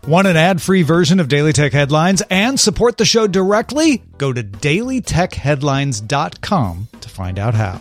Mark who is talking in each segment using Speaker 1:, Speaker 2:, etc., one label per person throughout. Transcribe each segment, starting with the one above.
Speaker 1: Want an ad-free version of Daily Tech Headlines and support the show directly? Go to dailytechheadlines.com to find out how.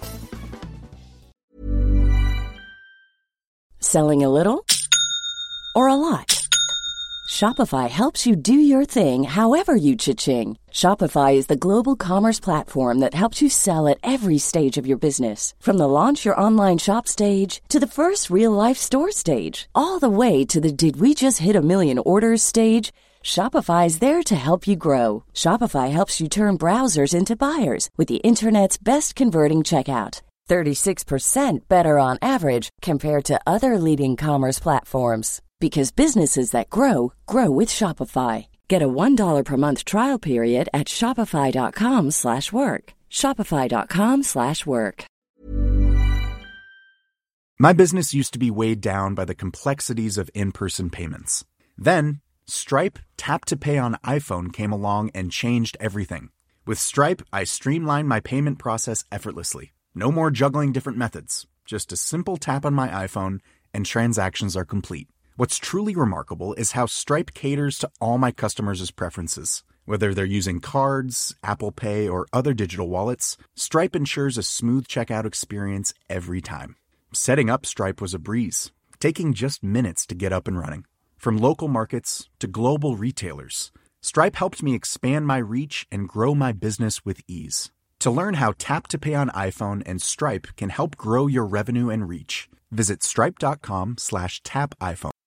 Speaker 2: Selling a little or a lot? Shopify helps you do your thing however you cha-ching. Shopify is the global commerce platform that helps you sell at every stage of your business. From the launch your online shop stage to the first real-life store stage, all the way to the did we just hit a million orders stage. Shopify is there to help you grow. Shopify helps you turn browsers into buyers with the internet's best converting checkout. 36% better on average compared to other leading commerce platforms. Because businesses that grow, grow with Shopify. Get a $1 per month trial period at shopify.com/work. Shopify.com/work.
Speaker 3: My business used to be weighed down by the complexities of in-person payments. Then, Stripe Tap to Pay on iPhone came along and changed everything. With Stripe, I streamlined my payment process effortlessly. No more juggling different methods. Just a simple tap on my iPhone and transactions are complete. What's truly remarkable is how Stripe caters to all my customers' preferences. Whether they're using cards, Apple Pay, or other digital wallets, Stripe ensures a smooth checkout experience every time. Setting up Stripe was a breeze, taking just minutes to get up and running. From local markets to global retailers, Stripe helped me expand my reach and grow my business with ease. To learn how Tap to Pay on iPhone and Stripe can help grow your revenue and reach, visit stripe.com/tapiphone.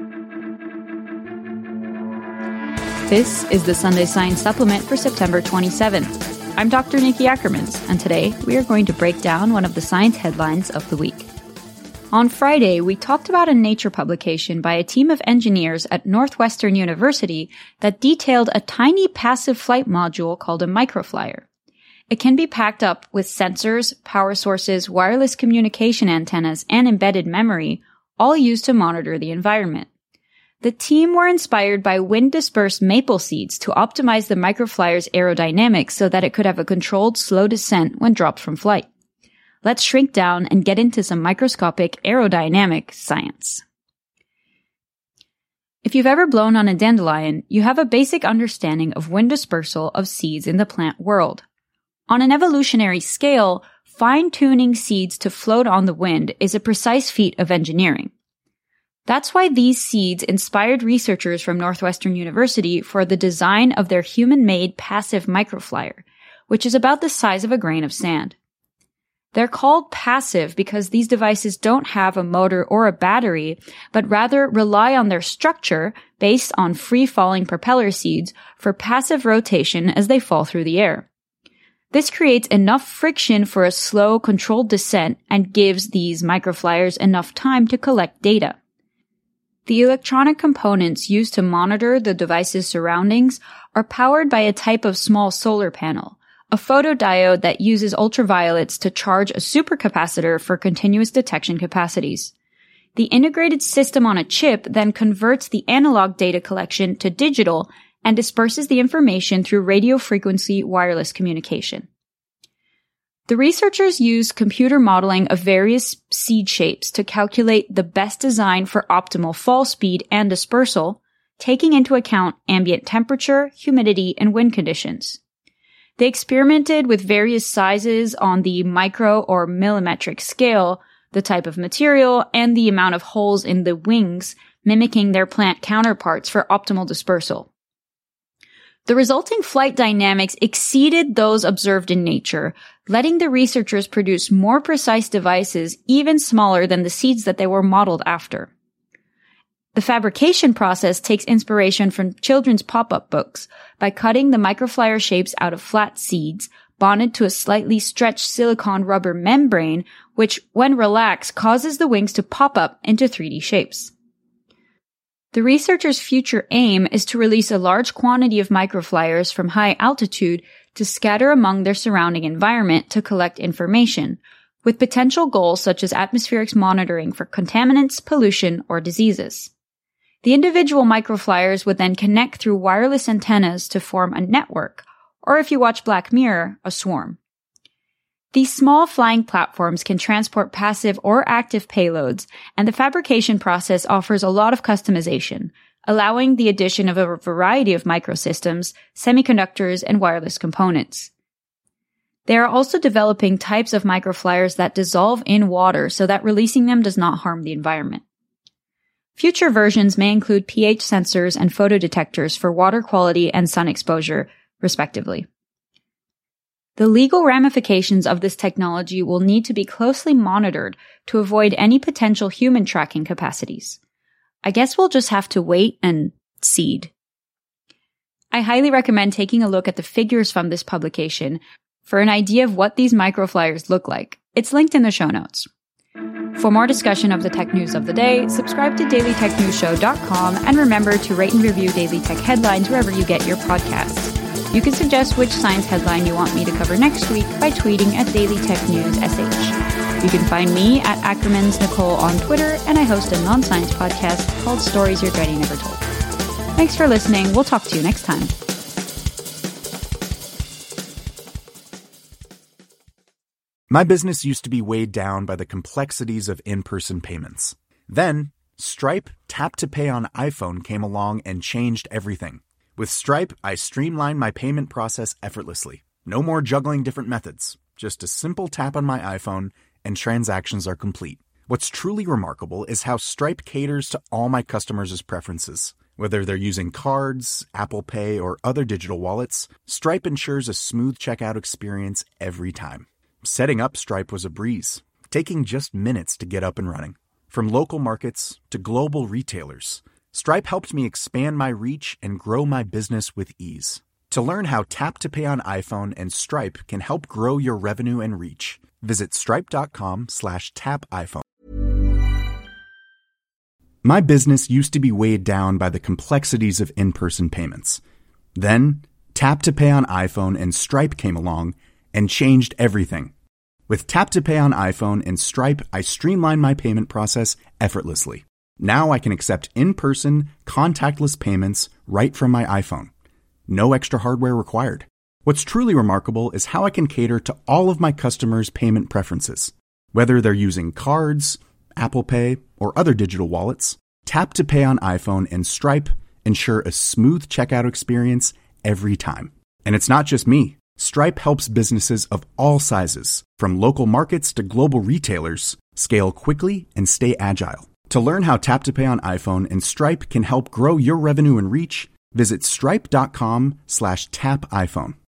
Speaker 4: This is the Sunday Science Supplement for September 27th. I'm Dr. Nikki Ackermans, and today we are going to break down one of the science headlines of the week. On Friday, we talked about a Nature publication by a team of engineers at Northwestern University that detailed a tiny passive flight module called a microflyer. It can be packed up with sensors, power sources, wireless communication antennas, and embedded memory, all used to monitor the environment. The team were inspired by wind-dispersed maple seeds to optimize the microflyer's aerodynamics so that it could have a controlled, slow descent when dropped from flight. Let's shrink down and get into some microscopic aerodynamic science. If you've ever blown on a dandelion, you have a basic understanding of wind dispersal of seeds in the plant world. On an evolutionary scale, fine-tuning seeds to float on the wind is a precise feat of engineering. That's why these seeds inspired researchers from Northwestern University for the design of their human-made passive microflyer, which is about the size of a grain of sand. They're called passive because these devices don't have a motor or a battery, but rather rely on their structure based on free-falling propeller seeds for passive rotation as they fall through the air. This creates enough friction for a slow, controlled descent and gives these microflyers enough time to collect data. The electronic components used to monitor the device's surroundings are powered by a type of small solar panel, a photodiode that uses ultraviolets to charge a supercapacitor for continuous detection capacities. The integrated system on a chip then converts the analog data collection to digital and disperses the information through radio frequency wireless communication. The researchers used computer modeling of various seed shapes to calculate the best design for optimal fall speed and dispersal, taking into account ambient temperature, humidity, and wind conditions. They experimented with various sizes on the micro or millimetric scale, the type of material, and the amount of holes in the wings, mimicking their plant counterparts for optimal dispersal. The resulting flight dynamics exceeded those observed in nature, letting the researchers produce more precise devices even smaller than the seeds that they were modeled after. The fabrication process takes inspiration from children's pop-up books by cutting the microflyer shapes out of flat seeds, bonded to a slightly stretched silicone rubber membrane, which, when relaxed, causes the wings to pop up into 3D shapes. The researchers' future aim is to release a large quantity of microflyers from high altitude to scatter among their surrounding environment to collect information, with potential goals such as atmospheric monitoring for contaminants, pollution, or diseases. The individual microflyers would then connect through wireless antennas to form a network, or if you watch Black Mirror, a swarm. These small flying platforms can transport passive or active payloads, and the fabrication process offers a lot of customization, allowing the addition of a variety of microsystems, semiconductors, and wireless components. They are also developing types of microflyers that dissolve in water so that releasing them does not harm the environment. Future versions may include pH sensors and photodetectors for water quality and sun exposure, respectively. The legal ramifications of this technology will need to be closely monitored to avoid any potential human tracking capacities. I guess we'll just have to wait and see. I highly recommend taking a look at the figures from this publication for an idea of what these microflyers look like. It's linked in the show notes. For more discussion of the tech news of the day, subscribe to dailytechnewsshow.com and remember to rate and review Daily Tech Headlines wherever you get your podcasts. You can suggest which science headline you want me to cover next week by tweeting at DailyTechNewsSH. You can find me at Ackerman's Nicole on Twitter, and I host a non-science podcast called Stories Your Granny Never Told. Thanks for listening. We'll talk to you next time.
Speaker 3: My business used to be weighed down by the complexities of in-person payments. Then, Stripe Tap to Pay on iPhone came along and changed everything. With Stripe, I streamlined my payment process effortlessly. No more juggling different methods. Just a simple tap on my iPhone and transactions are complete. What's truly remarkable is how Stripe caters to all my customers' preferences. Whether they're using cards, Apple Pay, or other digital wallets, Stripe ensures a smooth checkout experience every time. Setting up Stripe was a breeze, taking just minutes to get up and running. From local markets to global retailers, Stripe helped me expand my reach and grow my business with ease. To learn how Tap to Pay on iPhone and Stripe can help grow your revenue and reach, visit stripe.com/tapiphone. My business used to be weighed down by the complexities of in-person payments. Then, Tap to Pay on iPhone and Stripe came along and changed everything. With Tap to Pay on iPhone and Stripe, I streamlined my payment process effortlessly. Now I can accept in-person, contactless payments right from my iPhone. No extra hardware required. What's truly remarkable is how I can cater to all of my customers' payment preferences. Whether they're using cards, Apple Pay, or other digital wallets, Tap to Pay on iPhone and Stripe ensure a smooth checkout experience every time. And it's not just me. Stripe helps businesses of all sizes, from local markets to global retailers, scale quickly and stay agile. To learn how Tap to Pay on iPhone and Stripe can help grow your revenue and reach, visit stripe.com/tapiphone.